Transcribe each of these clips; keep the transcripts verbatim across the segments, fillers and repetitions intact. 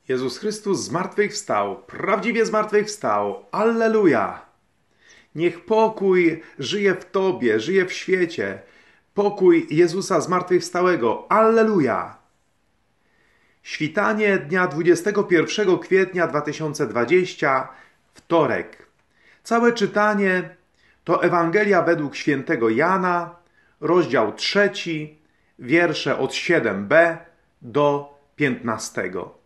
Jezus Chrystus zmartwychwstał, prawdziwie zmartwychwstał. Alleluja! Niech pokój żyje w Tobie, żyje w świecie. Pokój Jezusa zmartwychwstałego. Alleluja! Świtanie dnia dwudziestego pierwszego kwietnia dwa tysiące dwudziestego, wtorek. Całe czytanie to Ewangelia według świętego Jana, rozdział trzeci, wiersze od siódmego b do piętnastego.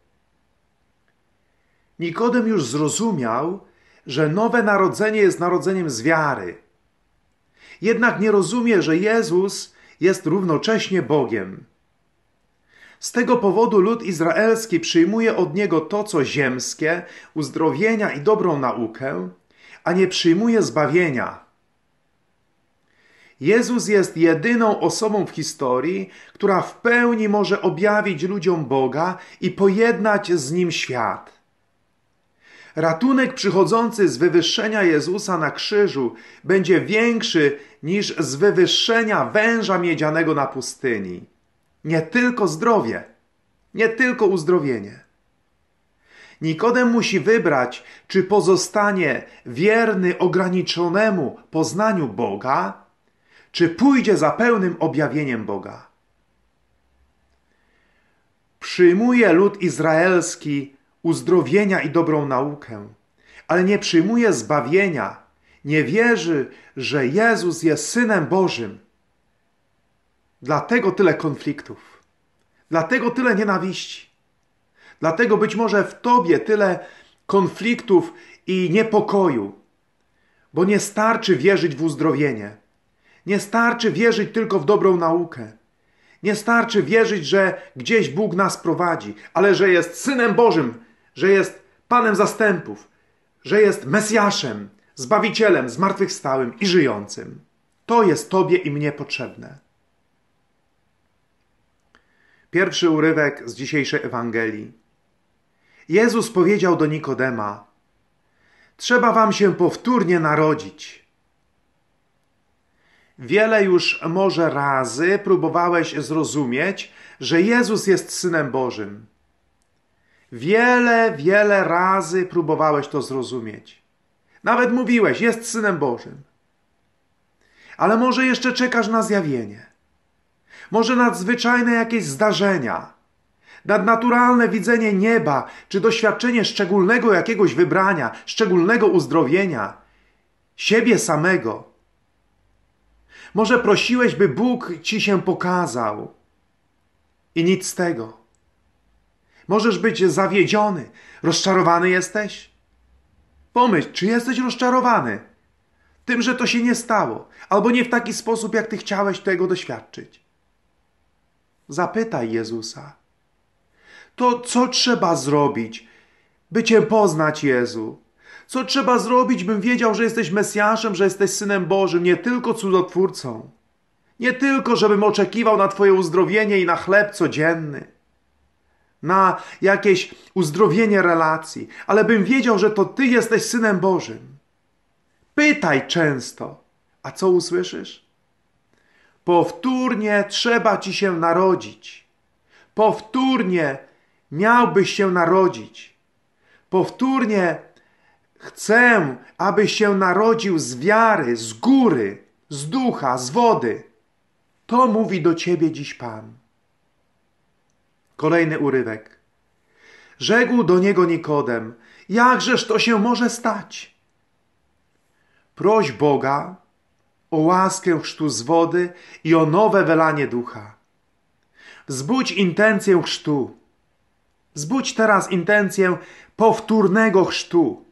Nikodem już zrozumiał, że nowe narodzenie jest narodzeniem z wiary. Jednak nie rozumie, że Jezus jest równocześnie Bogiem. Z tego powodu lud izraelski przyjmuje od Niego to, co ziemskie, uzdrowienia i dobrą naukę, a nie przyjmuje zbawienia. Jezus jest jedyną osobą w historii, która w pełni może objawić ludziom Boga i pojednać z Nim świat. Ratunek przychodzący z wywyższenia Jezusa na krzyżu będzie większy niż z wywyższenia węża miedzianego na pustyni. Nie tylko zdrowie, nie tylko uzdrowienie. Nikodem musi wybrać, czy pozostanie wierny ograniczonemu poznaniu Boga, czy pójdzie za pełnym objawieniem Boga. Przyjmuje lud izraelski uzdrowienia i dobrą naukę, ale nie przyjmuje zbawienia, nie wierzy, że Jezus jest Synem Bożym. Dlatego tyle konfliktów, dlatego tyle nienawiści, dlatego być może w Tobie tyle konfliktów i niepokoju, bo nie starczy wierzyć w uzdrowienie, nie starczy wierzyć tylko w dobrą naukę, nie starczy wierzyć, że gdzieś Bóg nas prowadzi, ale że jest Synem Bożym, że jest Panem zastępów, że jest Mesjaszem, Zbawicielem, zmartwychwstałym i żyjącym. To jest Tobie i mnie potrzebne. Pierwszy urywek z dzisiejszej Ewangelii. Jezus powiedział do Nikodema: trzeba wam się powtórnie narodzić. Wiele już może razy próbowałeś zrozumieć, że Jezus jest Synem Bożym. Wiele, wiele razy próbowałeś to zrozumieć. Nawet mówiłeś, jest Synem Bożym. Ale może jeszcze czekasz na zjawienie. Może nadzwyczajne jakieś zdarzenia, nadnaturalne widzenie nieba, czy doświadczenie szczególnego jakiegoś wybrania, szczególnego uzdrowienia, siebie samego. Może prosiłeś, by Bóg ci się pokazał i nic z tego. Możesz być zawiedziony, rozczarowany jesteś? Pomyśl, czy jesteś rozczarowany tym, że to się nie stało, albo nie w taki sposób, jak ty chciałeś tego doświadczyć. Zapytaj Jezusa. To co trzeba zrobić, by Cię poznać, Jezu? Co trzeba zrobić, bym wiedział, że jesteś Mesjaszem, że jesteś Synem Bożym, nie tylko cudotwórcą. Nie tylko, żebym oczekiwał na Twoje uzdrowienie i na chleb codzienny, na jakieś uzdrowienie relacji, ale bym wiedział, że to Ty jesteś Synem Bożym. Pytaj często. A co usłyszysz? Powtórnie trzeba Ci się narodzić. Powtórnie miałbyś się narodzić. Powtórnie chcę, abyś się narodził z wiary, z góry, z ducha, z wody. To mówi do Ciebie dziś Pan. Kolejny urywek. Rzekł do niego Nikodem: jakżeż to się może stać? Proś Boga o łaskę chrztu z wody i o nowe wylanie ducha. Wzbudź intencję chrztu. Wzbudź teraz intencję powtórnego chrztu.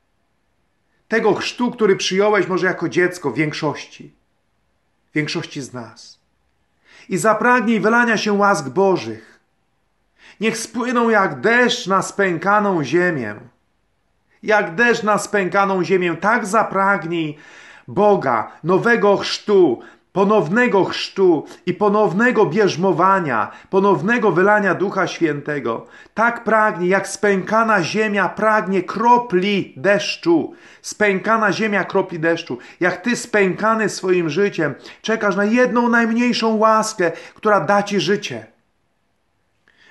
Tego chrztu, który przyjąłeś może jako dziecko w większości. W większości z nas. I zapragnij wylania się łask Bożych. Niech spłyną jak deszcz na spękaną ziemię. Jak deszcz na spękaną ziemię, tak zapragnij Boga, nowego chrztu, ponownego chrztu i ponownego bierzmowania, ponownego wylania Ducha Świętego. Tak pragnij, jak spękana ziemia pragnie kropli deszczu. Spękana ziemia kropli deszczu. Jak Ty spękany swoim życiem czekasz na jedną najmniejszą łaskę, która da Ci życie.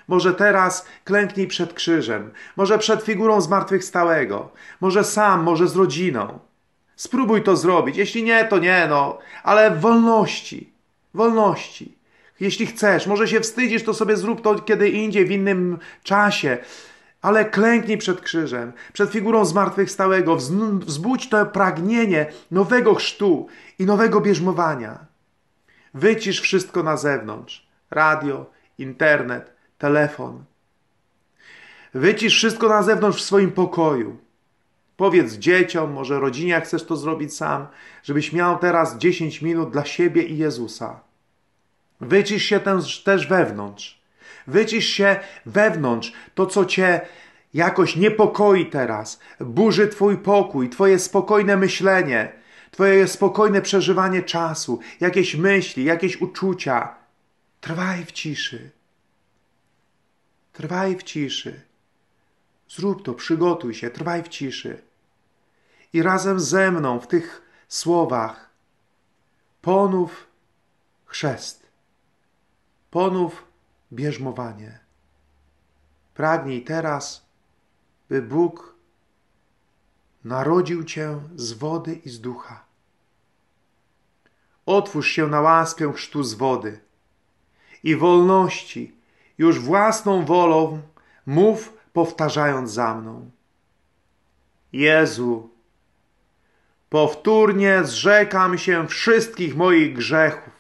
Może teraz klęknij przed krzyżem, może przed figurą zmartwychwstałego, może sam, może z rodziną. Spróbuj to zrobić. Jeśli nie, to nie, no, ale w wolności, wolności. Jeśli chcesz, może się wstydzisz, to sobie zrób to kiedy indziej, w innym czasie, ale klęknij przed krzyżem, przed figurą zmartwychwstałego, wzbudź to pragnienie nowego chrztu i nowego bierzmowania. Wycisz wszystko na zewnątrz. Radio, internet, telefon. Wycisz wszystko na zewnątrz w swoim pokoju. Powiedz dzieciom, może rodzinie, jak chcesz to zrobić sam, żebyś miał teraz dziesięć minut dla siebie i Jezusa. Wycisz się też, też wewnątrz. Wycisz się wewnątrz. To, co cię jakoś niepokoi teraz, burzy twój pokój, twoje spokojne myślenie, twoje spokojne przeżywanie czasu, jakieś myśli, jakieś uczucia. Trwaj w ciszy. Trwaj w ciszy. Zrób to, przygotuj się, trwaj w ciszy. I razem ze mną w tych słowach ponów chrzest, ponów bierzmowanie. Pragnij teraz, by Bóg narodził cię z wody i z ducha. Otwórz się na łaskę chrztu z wody i wolności, już własną wolą mów, powtarzając za mną. Jezu, powtórnie zrzekam się wszystkich moich grzechów,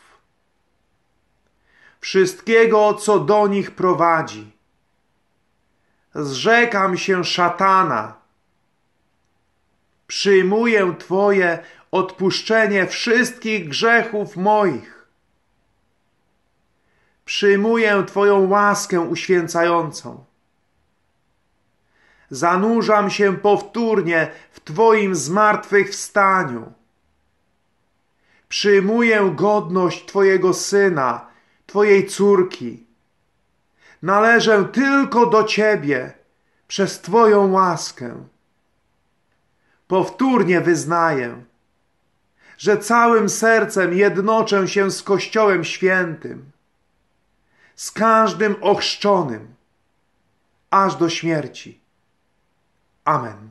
wszystkiego, co do nich prowadzi. Zrzekam się szatana. Przyjmuję Twoje odpuszczenie wszystkich grzechów moich. Przyjmuję Twoją łaskę uświęcającą. Zanurzam się powtórnie w Twoim zmartwychwstaniu. Przyjmuję godność Twojego Syna, Twojej córki. Należę tylko do Ciebie przez Twoją łaskę. Powtórnie wyznaję, że całym sercem jednoczę się z Kościołem Świętym, z każdym ochrzczonym, aż do śmierci. Amen.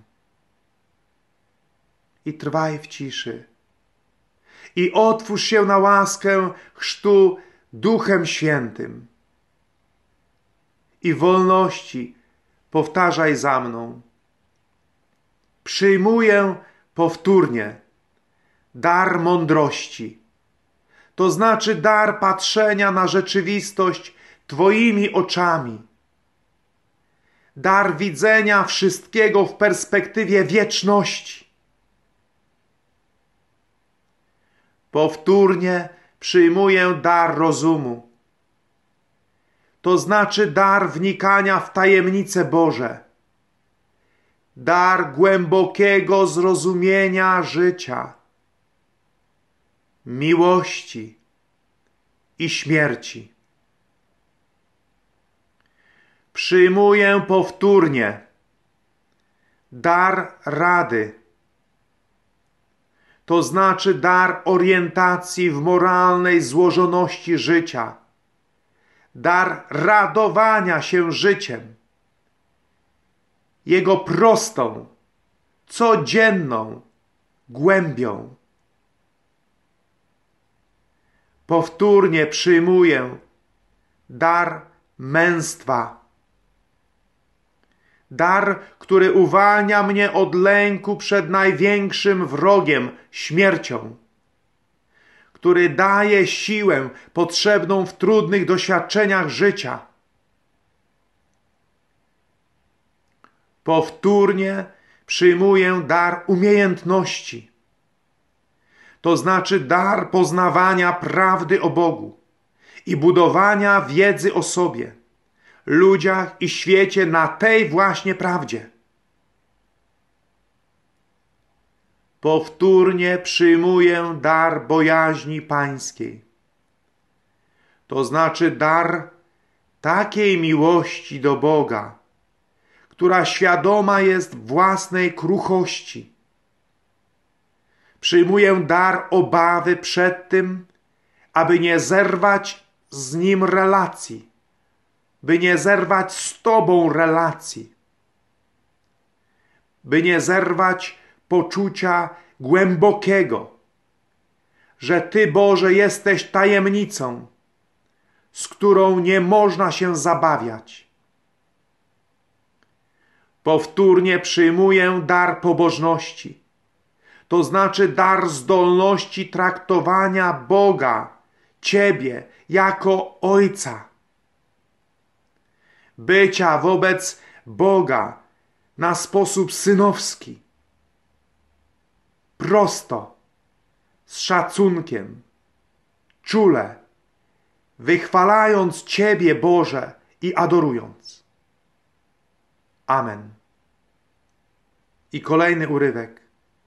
I trwaj w ciszy. I otwórz się na łaskę chrztu Duchem Świętym. I w wolności powtarzaj za mną. Przyjmuję powtórnie dar mądrości. To znaczy dar patrzenia na rzeczywistość Twoimi oczami. Dar widzenia wszystkiego w perspektywie wieczności. Powtórnie przyjmuję dar rozumu. To znaczy dar wnikania w tajemnice Boże. Dar głębokiego zrozumienia życia, miłości i śmierci. Przyjmuję powtórnie dar rady. To znaczy dar orientacji w moralnej złożoności życia. Dar radowania się życiem. Jego prostą, codzienną głębią. Powtórnie przyjmuję dar męstwa. Dar, który uwalnia mnie od lęku przed największym wrogiem, śmiercią. Który daje siłę potrzebną w trudnych doświadczeniach życia. Powtórnie przyjmuję dar umiejętności. To znaczy dar poznawania prawdy o Bogu i budowania wiedzy o sobie, ludziach i świecie na tej właśnie prawdzie. Powtórnie przyjmuję dar bojaźni pańskiej. To znaczy dar takiej miłości do Boga, która świadoma jest własnej kruchości. Przyjmuję dar obawy przed tym, aby nie zerwać z Nim relacji, by nie zerwać z Tobą relacji, by nie zerwać poczucia głębokiego, że Ty, Boże, jesteś tajemnicą, z którą nie można się zabawiać. Powtórnie przyjmuję dar pobożności, to znaczy dar zdolności traktowania Boga, Ciebie, jako Ojca. Bycia wobec Boga na sposób synowski, prosto, z szacunkiem, czule, wychwalając Ciebie, Boże, i adorując. Amen. I kolejny urywek.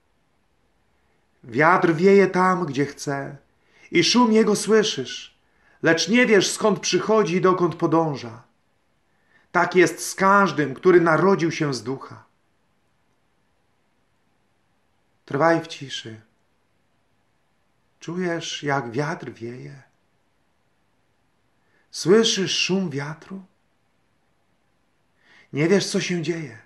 Wiatr wieje tam, gdzie chce, i szum jego słyszysz, lecz nie wiesz, skąd przychodzi i dokąd podąża. Tak jest z każdym, który narodził się z ducha. Trwaj w ciszy. Czujesz, jak wiatr wieje? Słyszysz szum wiatru? Nie wiesz, co się dzieje.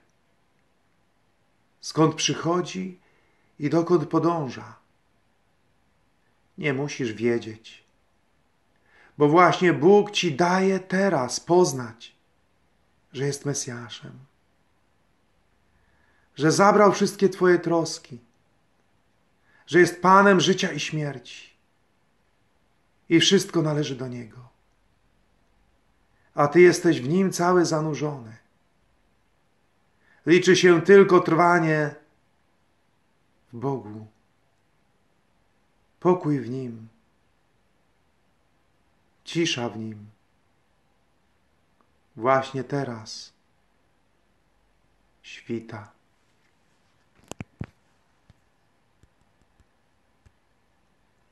Skąd przychodzi i dokąd podąża. Nie musisz wiedzieć, bo właśnie Bóg ci daje teraz poznać, że jest Mesjaszem, że zabrał wszystkie twoje troski, że jest Panem życia i śmierci i wszystko należy do Niego. A ty jesteś w Nim cały zanurzony. Liczy się tylko trwanie w Bogu, pokój w Nim, cisza w Nim. Właśnie teraz świta.